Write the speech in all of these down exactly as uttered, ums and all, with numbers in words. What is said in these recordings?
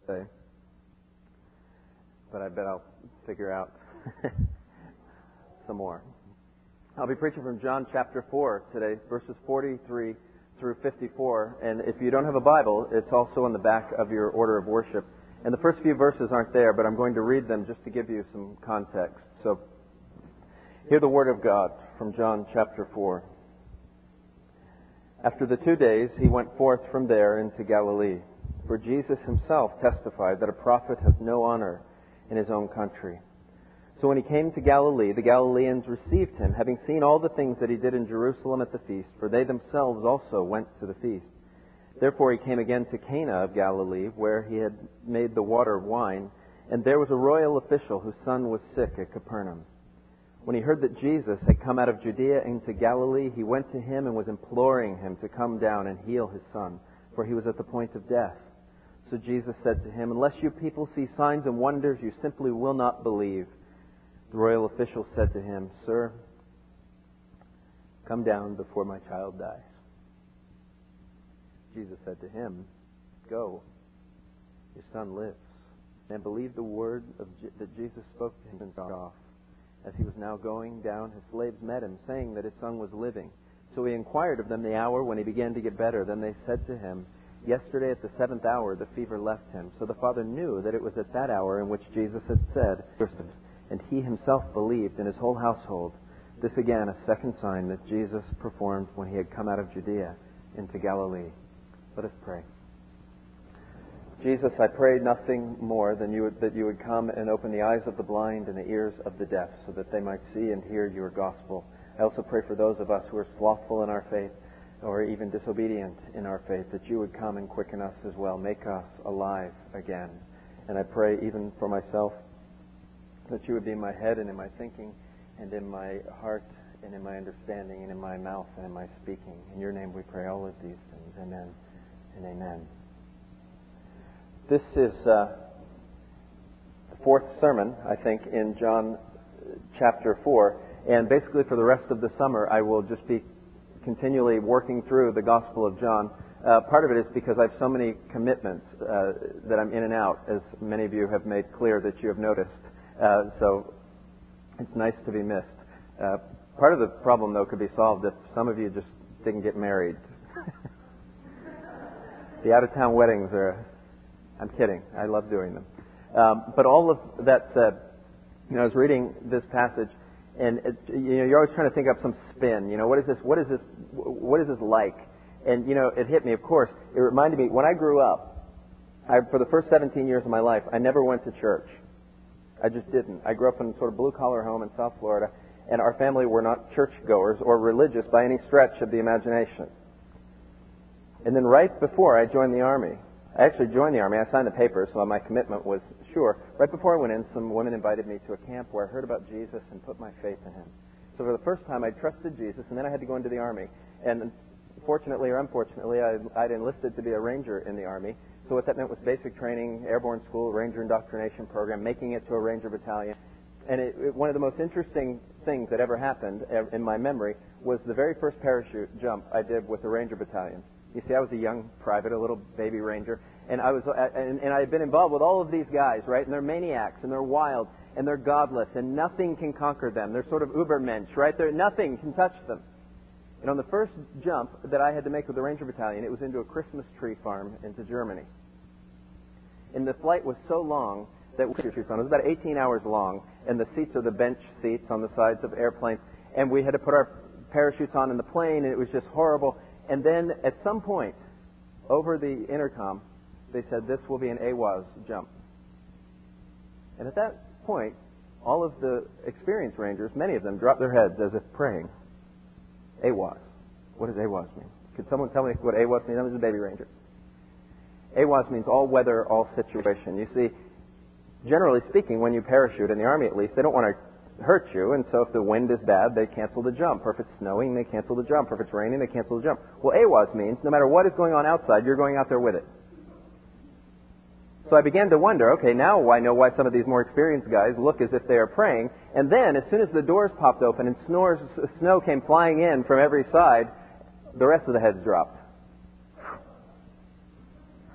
say, but I bet I'll figure out some more. I'll be preaching from John chapter four today, verses forty-three through fifty-four. And if you don't have a Bible, it's also on the back of your order of worship. And the first few verses aren't there, but I'm going to read them just to give you some context. So, hear the word of God from John chapter four. After the two days, he went forth from there into Galilee. For Jesus himself testified that a prophet has no honor in his own country. So when he came to Galilee, the Galileans received him, having seen all the things that he did in Jerusalem at the feast, for they themselves also went to the feast. Therefore he came again to Cana of Galilee, where he had made the water wine, and there was a royal official whose son was sick at Capernaum. When he heard that Jesus had come out of Judea into Galilee, he went to him and was imploring him to come down and heal his son, for he was at the point of death. So Jesus said to him, "Unless you people see signs and wonders, you simply will not believe." The royal official said to him, "Sir, come down before my child dies." Jesus said to him, "Go, your son lives." And believed the word of Je- that Jesus spoke to him and got off. As he was now going down, his slaves met him, saying that his son was living. So he inquired of them the hour when he began to get better. Then they said to him, "Yesterday at the seventh hour the fever left him." So the father knew that it was at that hour in which Jesus had said, and he himself believed in his whole household. This again a second sign that Jesus performed when he had come out of Judea into Galilee. Let us pray. Jesus, I pray nothing more than you would, that you would come and open the eyes of the blind and the ears of the deaf, so that they might see and hear your gospel. I also pray for those of us who are slothful in our faith, or even disobedient in our faith, that you would come and quicken us as well, make us alive again. And I pray even for myself, that you would be in my head and in my thinking and in my heart and in my understanding and in my mouth and in my speaking. In your name we pray all of these things. Amen and amen. This is uh, the fourth sermon, I think, in John chapter four. And basically for the rest of the summer, I will just be continually working through the Gospel of John. Uh, part of it is because I have so many commitments uh, that I'm in and out, as many of you have made clear that you have noticed. Uh, so it's nice to be missed. Uh, part of the problem, though, could be solved if some of you just didn't get married. The out-of-town weddings are... I'm kidding. I love doing them. Um, but all of that said, you know, I was reading this passage, and it, you know, you're always trying to think up some spin. You know, what is this? What is this? What is this like? And you know, it hit me. Of course, it reminded me when I grew up. I, for the first seventeen years of my life, I never went to church. I just didn't. I grew up in a sort of blue-collar home in South Florida, and our family were not churchgoers or religious by any stretch of the imagination. And then right before I joined the Army, I actually joined the Army. I signed the papers, so my commitment was sure. Right before I went in, some women invited me to a camp where I heard about Jesus and put my faith in him. So for the first time, I trusted Jesus, and then I had to go into the Army. And fortunately or unfortunately, I, I'd enlisted to be a ranger in the Army. So what that meant was basic training, airborne school, ranger indoctrination program, making it to a ranger battalion. And it, it, one of the most interesting things that ever happened in my memory was the very first parachute jump I did with the ranger battalion. You see, I was a young private, a little baby ranger, and I was, and, and I had been involved with all of these guys, right? And they're maniacs, and they're wild, and they're godless, and nothing can conquer them. They're sort of ubermensch, right? They're, nothing can touch them. And on the first jump that I had to make with the Ranger Battalion, it was into a Christmas tree farm into Germany. And the flight was so long that it was about eighteen hours long, and the seats are the bench seats on the sides of airplanes, and we had to put our parachutes on in the plane, and it was just horrible. And then at some point, over the intercom, they said, "This will be an A W A S jump." And at that point, all of the experienced rangers, many of them, dropped their heads as if praying. A W A S. What does A W A S mean? Could someone tell me what A W A S means? I was a baby ranger. A W A S means all weather, all situation. You see, generally speaking, when you parachute, in the Army at least, they don't want to hurt you, and so if the wind is bad, they cancel the jump. Or if it's snowing, they cancel the jump. Or if it's raining, they cancel the jump. Well, A W A S means no matter what is going on outside, you're going out there with it. So I began to wonder, okay, now I know why some of these more experienced guys look as if they are praying. And then, as soon as the doors popped open and snores, snow came flying in from every side, the rest of the heads dropped.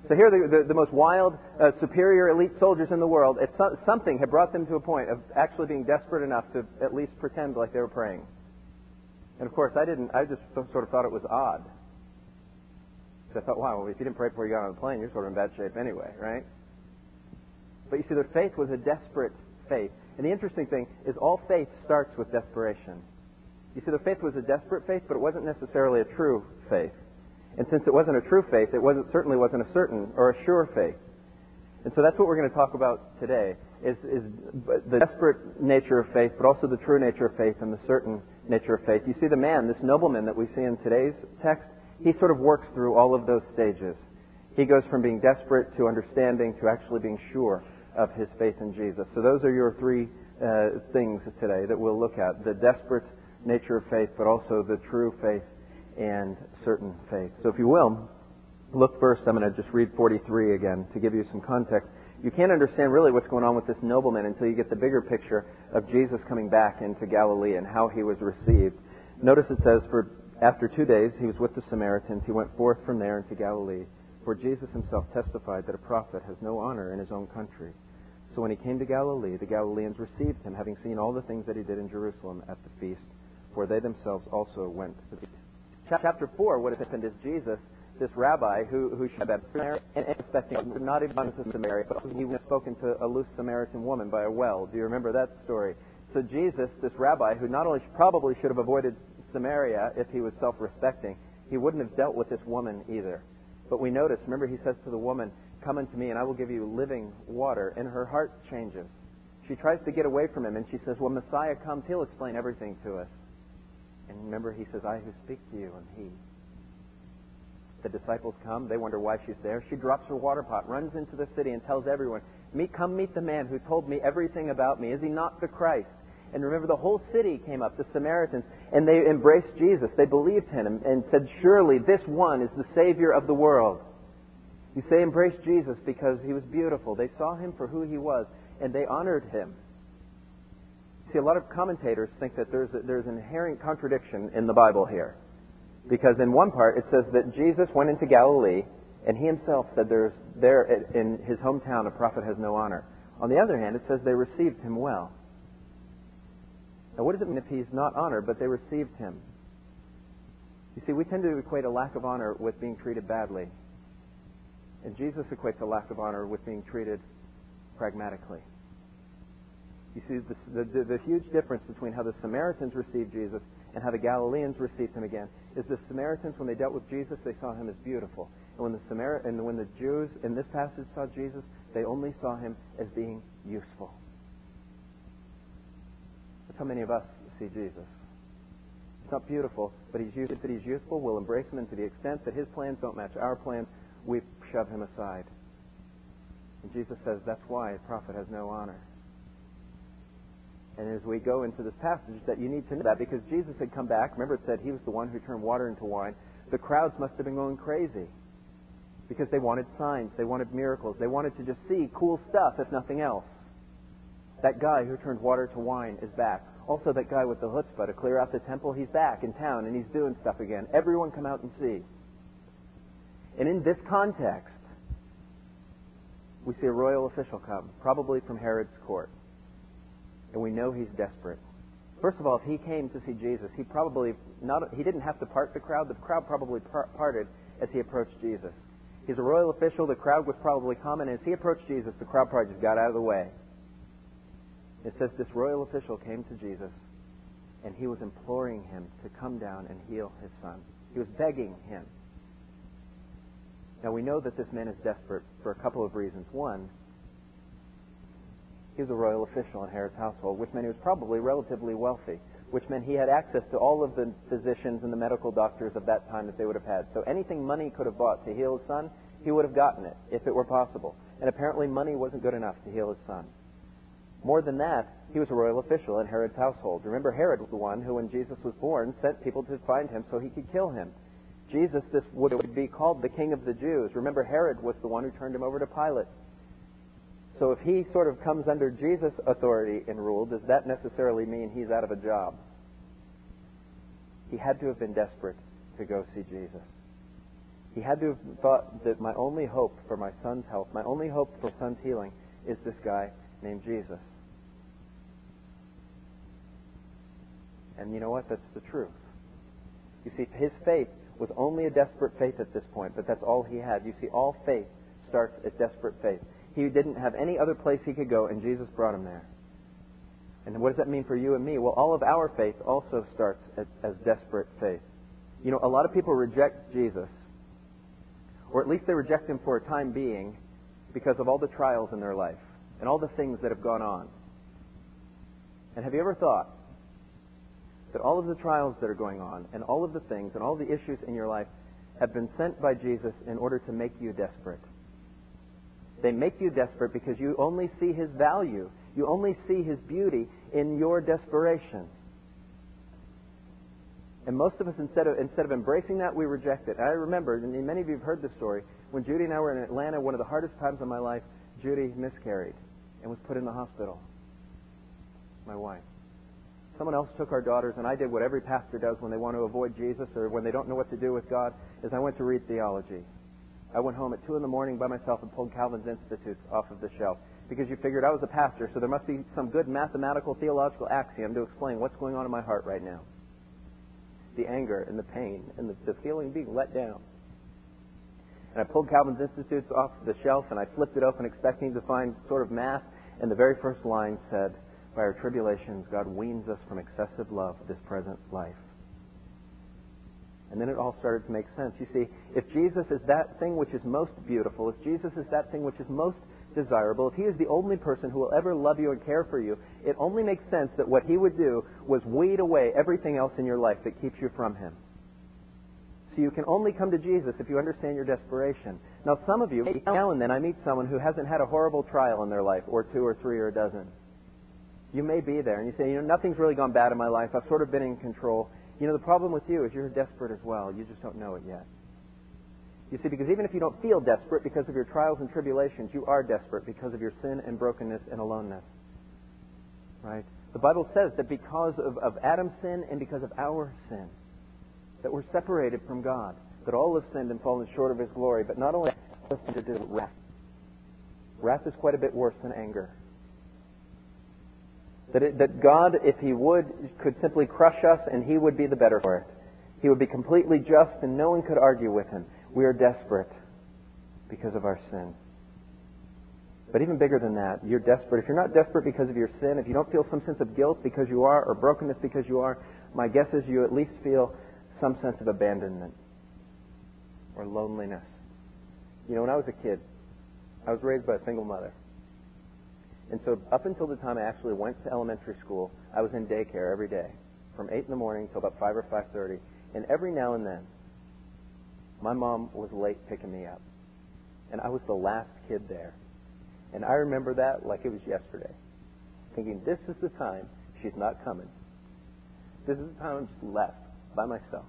So here the, the, the most wild, uh, superior, elite soldiers in the world, it's so, something had brought them to a point of actually being desperate enough to at least pretend like they were praying. And of course, I didn't, I just sort of thought it was odd. So I thought, wow, well, if you didn't pray before you got on the plane, you're sort of in bad shape anyway, right? But you see, their faith was a desperate faith. And the interesting thing is all faith starts with desperation. You see, their faith was a desperate faith, but it wasn't necessarily a true faith. And since it wasn't a true faith, it wasn't certainly wasn't a certain or a sure faith. And so that's what we're going to talk about today, is, is the desperate nature of faith, but also the true nature of faith and the certain nature of faith. You see, the man, this nobleman that we see in today's text, he sort of works through all of those stages. He goes from being desperate to understanding to actually being sure of his faith in Jesus. So those are your three uh, things today that we'll look at. The desperate nature of faith, but also the true faith and certain faith. So if you will, look first, I'm going to just read forty-three again to give you some context. You can't understand really what's going on with this nobleman until you get the bigger picture of Jesus coming back into Galilee and how he was received. Notice it says, for after two days he was with the Samaritans. He went forth from there into Galilee, for Jesus himself testified that a prophet has no honor in his own country. So when he came to Galilee, the Galileans received him, having seen all the things that he did in Jerusalem at the feast, for they themselves also went to the feast. Chapter four, what has happened is Jesus, this rabbi who who should have been and expecting not even gone to Samaria, but he was spoken to a loose Samaritan woman by a well. Do you remember that story? So Jesus, this rabbi, who not only probably should have avoided Samaria if he was self-respecting, he wouldn't have dealt with this woman either. But we notice, remember, he says to the woman, "Come unto me, and I will give you living water." And her heart changes. She tries to get away from him, and she says, "When Messiah comes, he'll explain everything to us." And remember, he says, "I who speak to you am he." The disciples come. They wonder why she's there. She drops her water pot, runs into the city, and tells everyone, "Meet, come meet the man who told me everything about me. Is he not the Christ?" And remember, the whole city came up, the Samaritans, and they embraced Jesus. They believed him and, and said, "Surely this one is the Savior of the world." You say embraced Jesus because he was beautiful. They saw him for who he was, and they honored him. See, a lot of commentators think that there's a, there's an inherent contradiction in the Bible here. Because in one part it says that Jesus went into Galilee, and he himself said there's there in his hometown a prophet has no honor. On the other hand, it says they received him well. Now what does it mean if he's not honored, but they received him? You see, we tend to equate a lack of honor with being treated badly. And Jesus equates a lack of honor with being treated pragmatically. You see, the, the, the huge difference between how the Samaritans received Jesus and how the Galileans received him again is the Samaritans, when they dealt with Jesus, they saw him as beautiful. And when the Samar- and when the Jews in this passage saw Jesus, they only saw him as being useful. That's how many of us see Jesus. He's not beautiful, but he's useful. That he's useful, we'll embrace him, and to the extent that his plans don't match our plans, we shove him aside. And Jesus says that's why a prophet has no honor. And as we go into this passage, that you need to know that because Jesus had come back. Remember, it said he was the one who turned water into wine. The crowds must have been going crazy because they wanted signs, they wanted miracles, they wanted to just see cool stuff, if nothing else. That guy who turned water to wine is back. Also, that guy with the chutzpah to clear out the temple, he's back in town and he's doing stuff again. Everyone come out and see. And in this context, we see a royal official come, probably from Herod's court. And we know he's desperate. First of all, if he came to see Jesus, he probably not he didn't have to part the crowd. The crowd probably par- parted as he approached Jesus. He's a royal official. The crowd was probably common. As he approached Jesus, the crowd probably just got out of the way. It says this royal official came to Jesus, and he was imploring him to come down and heal his son. He was begging him. Now we know that this man is desperate for a couple of reasons. One, he was a royal official in Herod's household, which meant he was probably relatively wealthy, which meant he had access to all of the physicians and the medical doctors of that time that they would have had. So anything money could have bought to heal his son, he would have gotten it, if it were possible. And apparently money wasn't good enough to heal his son. More than that, he was a royal official in Herod's household. Remember, Herod was the one who, when Jesus was born, sent people to find him so he could kill him. Jesus, this would be called the King of the Jews. Remember, Herod was the one who turned him over to Pilate. So if he sort of comes under Jesus' authority and rule, does that necessarily mean he's out of a job? He had to have been desperate to go see Jesus. He had to have thought that my only hope for my son's health, my only hope for my son's healing, is this guy named Jesus. And you know what? That's the truth. You see, his faith was only a desperate faith at this point, but that's all he had. You see, all faith starts at desperate faith. He didn't have any other place he could go, and Jesus brought him there. And what does that mean for you and me? Well, all of our faith also starts as, as desperate faith. You know, a lot of people reject Jesus, or at least they reject him for a time being because of all the trials in their life and all the things that have gone on. And have you ever thought that all of the trials that are going on and all of the things and all the issues in your life have been sent by Jesus in order to make you desperate? They make you desperate because you only see his value. You only see his beauty in your desperation. And most of us, instead of instead of embracing that, we reject it. I remember, and many of you have heard this story, when Judy and I were in Atlanta, one of the hardest times of my life, Judy miscarried and was put in the hospital. My wife. Someone else took our daughters, and I did what every pastor does when they want to avoid Jesus or when they don't know what to do with God, is I went to read theology. I went home at two in the morning by myself and pulled Calvin's Institutes off of the shelf because you figured I was a pastor, so there must be some good mathematical, theological axiom to explain what's going on in my heart right now. The anger and the pain and the, the feeling being let down. And I pulled Calvin's Institutes off the shelf and I flipped it open expecting to find sort of math, and the very first line said, "By our tribulations, God weans us from excessive love of this present life." And then it all started to make sense. You see, if Jesus is that thing which is most beautiful, if Jesus is that thing which is most desirable, if he is the only person who will ever love you and care for you, it only makes sense that what he would do was weed away everything else in your life that keeps you from him. So you can only come to Jesus if you understand your desperation. Now, some of you, now and then I meet someone who hasn't had a horrible trial in their life, or two or three or a dozen. You may be there, and you say, you know, nothing's really gone bad in my life. I've sort of been in control. You know, the problem with you is you're desperate as well. You just don't know it yet. You see, because even if you don't feel desperate because of your trials and tribulations, you are desperate because of your sin and brokenness and aloneness. Right? The Bible says that because of, of Adam's sin and because of our sin, that we're separated from God, that all have sinned and fallen short of his glory. But not only that, but to wrath. Wrath is quite a bit worse than anger. That, it, that God, if he would, could simply crush us and he would be the better for it. He would be completely just and no one could argue with him. We are desperate because of our sin. But even bigger than that, you're desperate. If you're not desperate because of your sin, if you don't feel some sense of guilt because you are, or brokenness because you are, my guess is you at least feel some sense of abandonment or loneliness. You know, when I was a kid, I was raised by a single mother. And so up until the time I actually went to elementary school, I was in daycare every day, from eight in the morning till about five or five thirty. And every now and then, my mom was late picking me up. And I was the last kid there. And I remember that like it was yesterday, thinking, this is the time she's not coming. This is the time I'm just left by myself.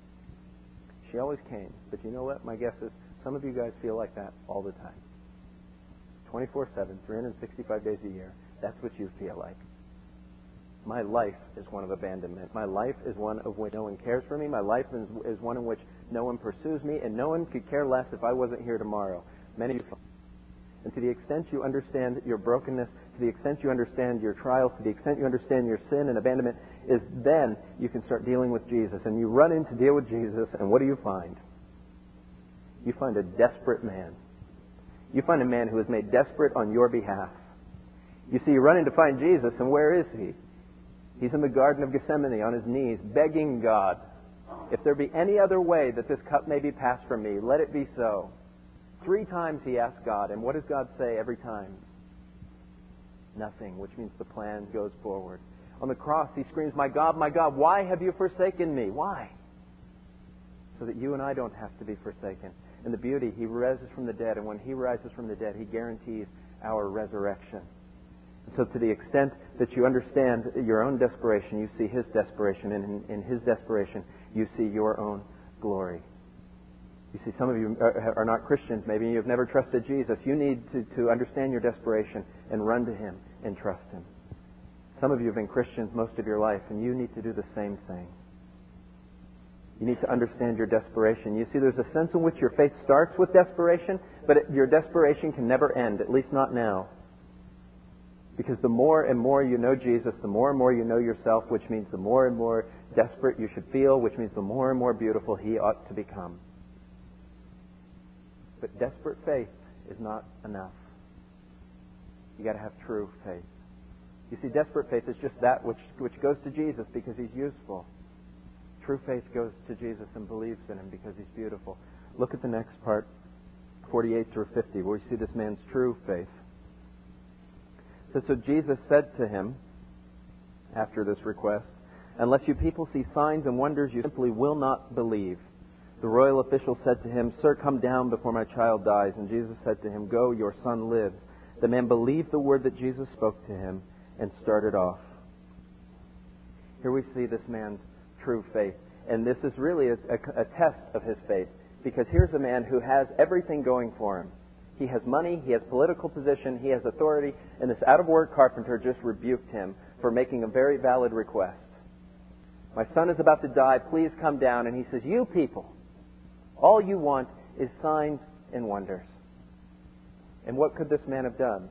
She always came. But you know what? My guess is some of you guys feel like that all the time. twenty-four seven, three hundred sixty-five days a year. That's what you feel like. My life is one of abandonment. My life is one of which no one cares for me. My life is, is one in which no one pursues me, and no one could care less if I wasn't here tomorrow. Many of you. And to the extent you understand your brokenness, to the extent you understand your trials, to the extent you understand your sin and abandonment, is then you can start dealing with Jesus. And you run in to deal with Jesus, and what do you find? You find a desperate man. You find a man who is made desperate on your behalf. You see, you run in to find Jesus, and where is he? He's in the Garden of Gethsemane on his knees, begging God, if there be any other way that this cup may be passed from me, let it be so. Three times he asked God, and what does God say every time? Nothing, which means the plan goes forward. On the cross, he screams, my God, my God, why have you forsaken me? Why? So that you and I don't have to be forsaken. And the beauty, he rises from the dead, and when he rises from the dead, he guarantees our resurrection. So to the extent that you understand your own desperation, you see his desperation, and in, in his desperation, you see your own glory. You see, some of you are, are not Christians. Maybe you've never trusted Jesus. You need to, to understand your desperation and run to him and trust him. Some of you have been Christians most of your life, and you need to do the same thing. You need to understand your desperation. You see, there's a sense in which your faith starts with desperation, but it, your desperation can never end, at least not now. Because the more and more you know Jesus, the more and more you know yourself, which means the more and more desperate you should feel, which means the more and more beautiful He ought to become. But desperate faith is not enough. You got to have true faith. You see, desperate faith is just that which which goes to Jesus because He's useful. True faith goes to Jesus and believes in Him because He's beautiful. Look at the next part, forty-eight through fifty, where we see this man's true faith. So, so Jesus said to him, after this request, "Unless you people see signs and wonders, you simply will not believe." The royal official said to him, "Sir, come down before my child dies." And Jesus said to him, "Go, your son lives." The man believed the word that Jesus spoke to him and started off. Here we see this man's true faith. And this is really a, a, a test of his faith. Because here's a man who has everything going for him. He has money, he has political position, he has authority, and this out-of-work carpenter just rebuked him for making a very valid request. "My son is about to die, please come down." And he says, "You people, all you want is signs and wonders." And what could this man have done?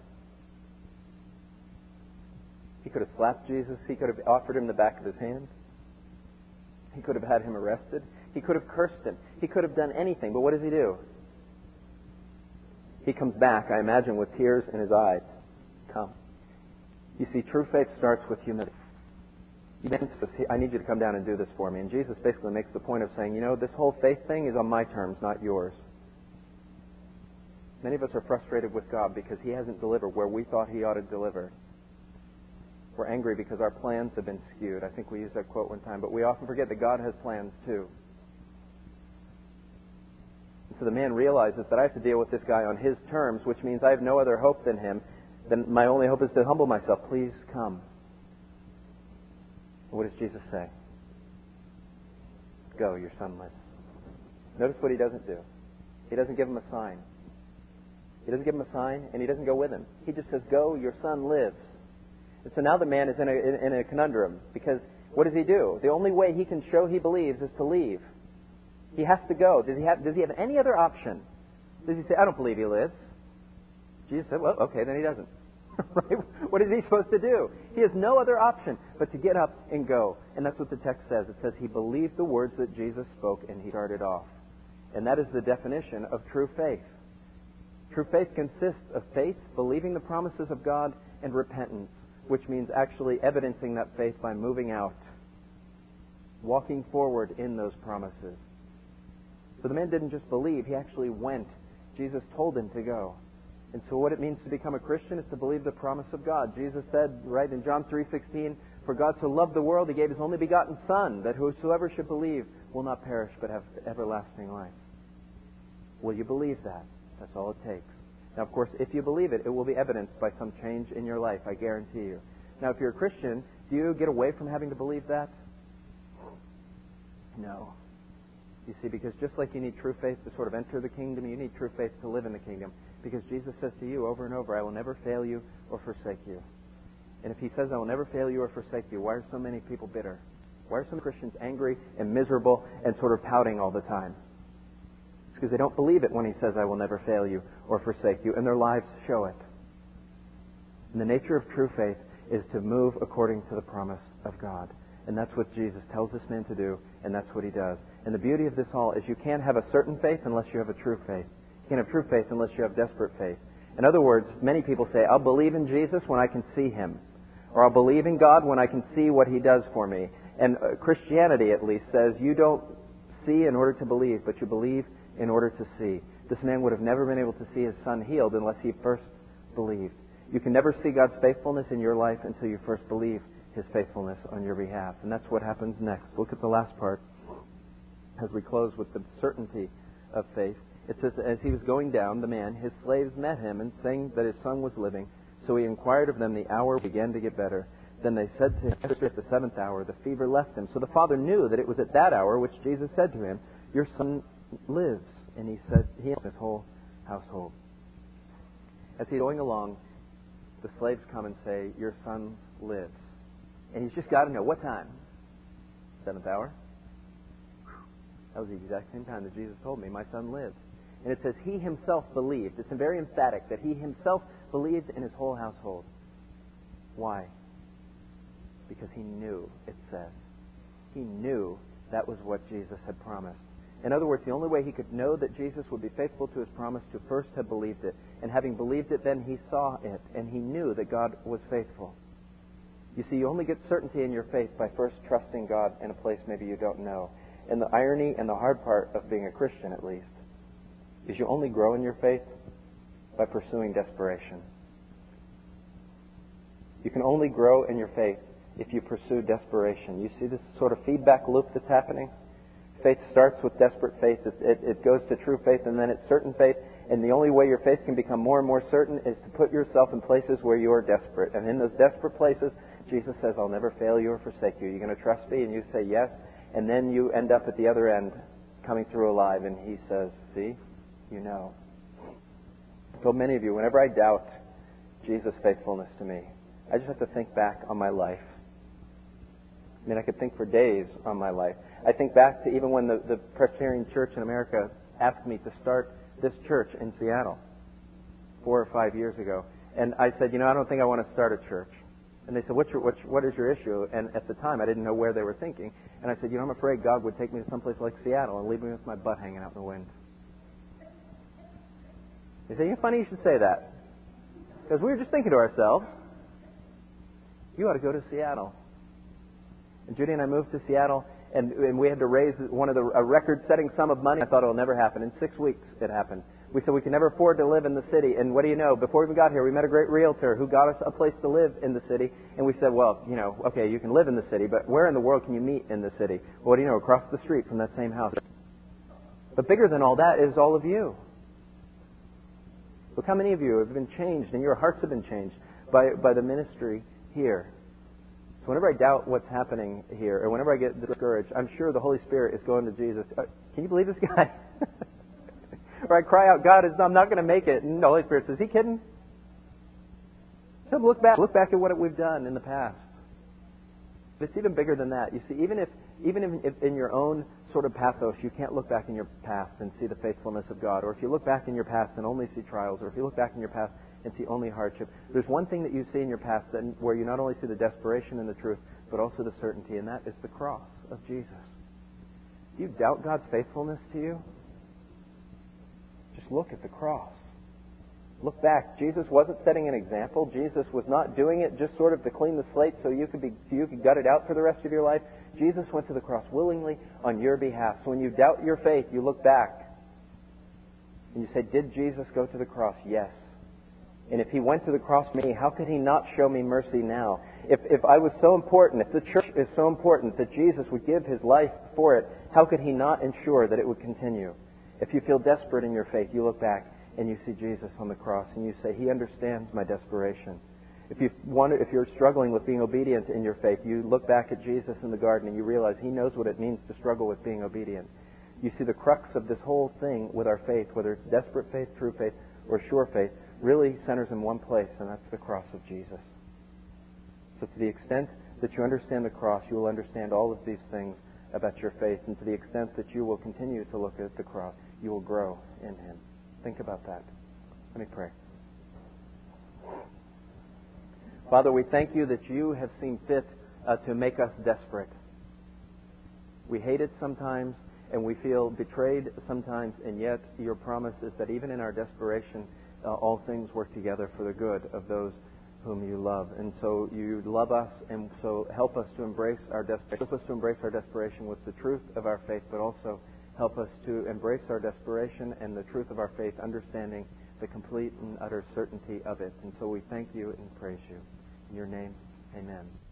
He could have slapped Jesus. He could have offered him the back of his hand. He could have had him arrested. He could have cursed him. He could have done anything. But what does he do? He comes back, I imagine, with tears in his eyes. Come. You see, true faith starts with humility. I need you to come down and do this for me. And Jesus basically makes the point of saying, you know, this whole faith thing is on my terms, not yours. Many of us are frustrated with God because He hasn't delivered where we thought He ought to deliver. We're angry because our plans have been skewed. I think we used that quote one time, but we often forget that God has plans too. And so the man realizes that I have to deal with this guy on his terms, which means I have no other hope than him. Then my only hope is to humble myself. Please come. What does Jesus say? Go, your son lives. Notice what He doesn't do. He doesn't give him a sign. He doesn't give him a sign, and He doesn't go with him. He just says, go, your son lives. And so now the man is in a, in, in a conundrum, because what does he do? The only way he can show he believes is to leave. He has to go. Does he have, does he have any other option? Does he say, I don't believe he lives? Jesus said, well, okay, then he doesn't. Right? What is he supposed to do? He has no other option but to get up and go. And that's what the text says. It says he believed the words that Jesus spoke and he started off. And that is the definition of true faith. True faith consists of faith, believing the promises of God, and repentance, which means actually evidencing that faith by moving out, walking forward in those promises. So the man didn't just believe, he actually went. Jesus told him to go. And so what it means to become a Christian is to believe the promise of God. Jesus said, right in John three sixteen, "For God so loved the world, He gave His only begotten Son, that whosoever should believe will not perish but have everlasting life." Will you believe that? That's all it takes. Now, of course, if you believe it, it will be evidenced by some change in your life, I guarantee you. Now, if you're a Christian, do you get away from having to believe that? No. You see, because just like you need true faith to sort of enter the kingdom, you need true faith to live in the kingdom. Because Jesus says to you over and over, I will never fail you or forsake you. And if He says, I will never fail you or forsake you, why are so many people bitter? Why are some Christians angry and miserable and sort of pouting all the time? It's because they don't believe it when He says, I will never fail you or forsake you, and their lives show it. And the nature of true faith is to move according to the promise of God. And that's what Jesus tells this man to do, and that's what He does. And the beauty of this all is you can't have a certain faith unless you have a true faith. You can't have true faith unless you have desperate faith. In other words, many people say, I'll believe in Jesus when I can see Him. Or I'll believe in God when I can see what He does for me. And uh, Christianity, at least, says you don't see in order to believe, but you believe in order to see. This man would have never been able to see his son healed unless he first believed. You can never see God's faithfulness in your life until you first believe His faithfulness on your behalf. And that's what happens next. Look at the last part as we close with the certainty of faith. It says, as he was going down, the man, his slaves met him and saying that his son was living. So he inquired of them the hour began to get better. Then they said to him, at the seventh hour, the fever left him. So the father knew that it was at that hour which Jesus said to him, your son lives. And he said, he and his whole household. As he's going along, the slaves come and say, your son lives. And he's just got to know, what time? Seventh hour? That was the exact same time that Jesus told me, my son lives. And it says he himself believed. It's very emphatic that he himself believed in his whole household. Why? Because he knew, it says. He knew that was what Jesus had promised. In other words, the only way he could know that Jesus would be faithful to his promise to first have believed it. And having believed it, then he saw it. And he knew that God was faithful. You see, you only get certainty in your faith by first trusting God in a place maybe you don't know. And the irony and the hard part of being a Christian, at least, is you only grow in your faith by pursuing desperation. You can only grow in your faith if you pursue desperation. You see this sort of feedback loop that's happening? Faith starts with desperate faith. It, it, it goes to true faith, and then it's certain faith. And the only way your faith can become more and more certain is to put yourself in places where you are desperate. And in those desperate places, Jesus says, I'll never fail you or forsake you. You're going to trust me? And you say yes. And then you end up at the other end, coming through alive. And he says, see, you know. So many of you, whenever I doubt Jesus' faithfulness to me, I just have to think back on my life. I mean, I could think for days on my life. I think back to even when the, the Presbyterian Church in America asked me to start this church in Seattle four or five years ago. And I said, you know, I don't think I want to start a church. And they said, What's your, what's, what is your issue? And at the time, I didn't know where they were thinking. And I said, you know, I'm afraid God would take me to someplace like Seattle and leave me with my butt hanging out in the wind. They say, you're funny you should say that. Because we were just thinking to ourselves, you ought to go to Seattle. And Judy and I moved to Seattle, and, and we had to raise one of the a record-setting sum of money. I thought it will never happen. In six weeks, it happened. We said we can never afford to live in the city. And what do you know? Before we got here, we met a great realtor who got us a place to live in the city. And we said, well, you know, okay, you can live in the city, but where in the world can you meet in the city? Well, what do you know? Across the street from that same house. But bigger than all that is all of you. Look how many of you have been changed, and your hearts have been changed by, by the ministry here. So whenever I doubt what's happening here, or whenever I get discouraged, I'm sure the Holy Spirit is going to Jesus. Uh, can you believe this guy? Or I cry out, God, I'm not going to make it. And the Holy Spirit says, is he kidding? So look back. Look back at what we've done in the past. But it's even bigger than that. You see, even if even if, if in your own sort of pathos, you can't look back in your past and see the faithfulness of God, or if you look back in your past and only see trials, or if you look back in your past and see only hardship, there's one thing that you see in your past that, where you not only see the desperation and the truth, but also the certainty, and that is the cross of Jesus. Do you doubt God's faithfulness to you? Just look at the cross. Look back. Jesus wasn't setting an example. Jesus was not doing it just sort of to clean the slate so you could be you could gut it out for the rest of your life. Jesus went to the cross willingly on your behalf. So when you doubt your faith, you look back and you say, did Jesus go to the cross? Yes. And if he went to the cross for me, how could he not show me mercy now? If if I was so important, if the church is so important that Jesus would give his life for it, how could he not ensure that it would continue? If you feel desperate in your faith, you look back and you see Jesus on the cross and you say, he understands my desperation. If you want, if you're struggling with being obedient in your faith, you look back at Jesus in the garden and you realize he knows what it means to struggle with being obedient. You see the crux of this whole thing with our faith, whether it's desperate faith, true faith, or sure faith, really centers in one place, and that's the cross of Jesus. So to the extent that you understand the cross, you will understand all of these things about your faith, and to the extent that you will continue to look at the cross, you will grow in him. Think about that. Let me pray. Father, we thank you that you have seen fit uh, to make us desperate. We hate it sometimes, and we feel betrayed sometimes, and yet your promise is that even in our desperation, uh, all things work together for the good of those whom you love. And so you love us, and so help us to embrace our desperation. Help us to embrace our desperation with the truth of our faith, but also help us to embrace our desperation and the truth of our faith, understanding the complete and utter certainty of it. And so we thank you and praise you. In your name, amen.